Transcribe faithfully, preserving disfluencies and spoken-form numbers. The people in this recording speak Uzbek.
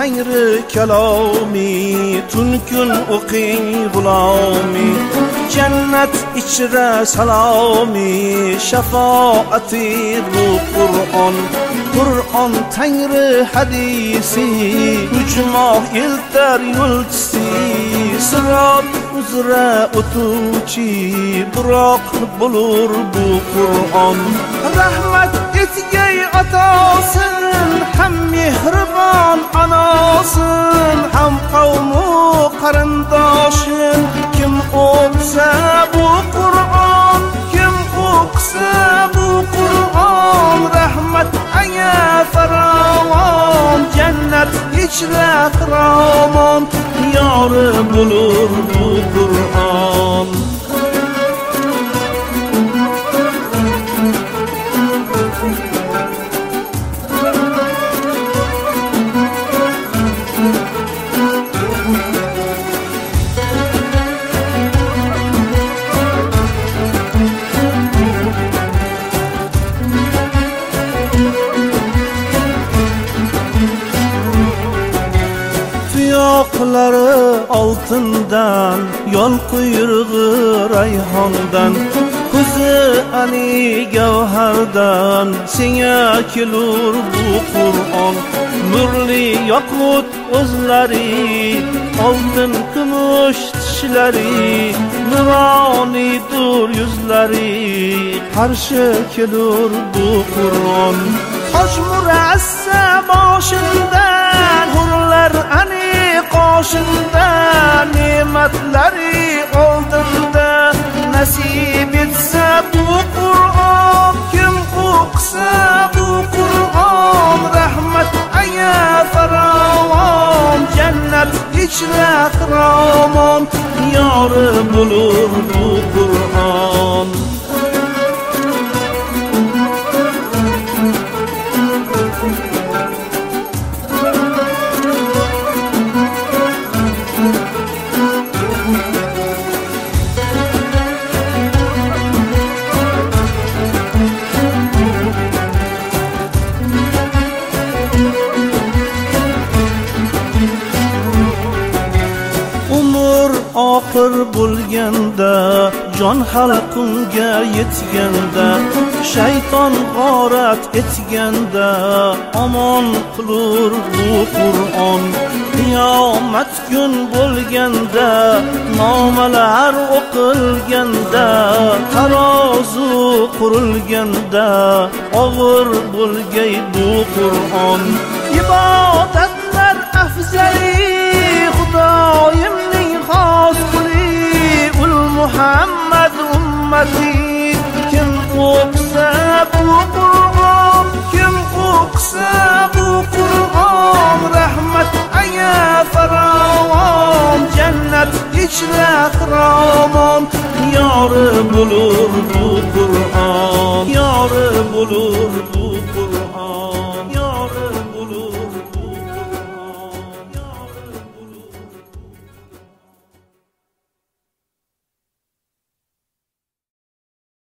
tangri kalomi, tun kun o'qing g'ulomi. Jannat ichra salomi, shafoati bu Qur'on. Qur'on tangri hadisi, uchmoq eltar yo'lchisi. Sirot uzra o'tuvchi, biroq bo'lur bu Qur'on. Rahmat etgay otasin, ham mehribon onasin, ham qavmu qarindoshin. Kim o'qisa bu Qur'on, kim o'qisa bu Qur'on, rahmat aya farovon, jannat ichra qiramon, yori bo'lur bu Qur'on. Tuyoqlari oltindan, yo'l quyrug'i rayhondan, ko'zi ani gavhardan, senga kelur bu Qur'on. Nurli yoqut o'zlari, oltin kumush tishlari, nuronidur yuzlari, qarshi kelur bu Qur'on. Qosh murassa boshindan, hurlar ani qo'shinda, ne'matlari oldinda, nasib etsa bu Qur'on, kim o'qisa bu Qur'on, rahmat aya farovon, jannat ichra qiramon, yori bo'lur bu Qur'on. Oxir bo'lganda, jon halqumga yetganda, shayton g'orat etganda, omon qilur bu Qur'on. Qiyomat kun bo'lganda, nomalar o'qilganda, tarozu qurilganda, og'ir bo'lgay bu Qur'on. Ibodatlar afzali, Xudoyimning xos quli, ul Muhammad ummati. Kim o'qisa bu Qur'on, kim o'qisa bu Qur'on, rahmat aya farovon, jannat ichra qiramon, yori bo'lur bu Qur'on, yori bo'lur bu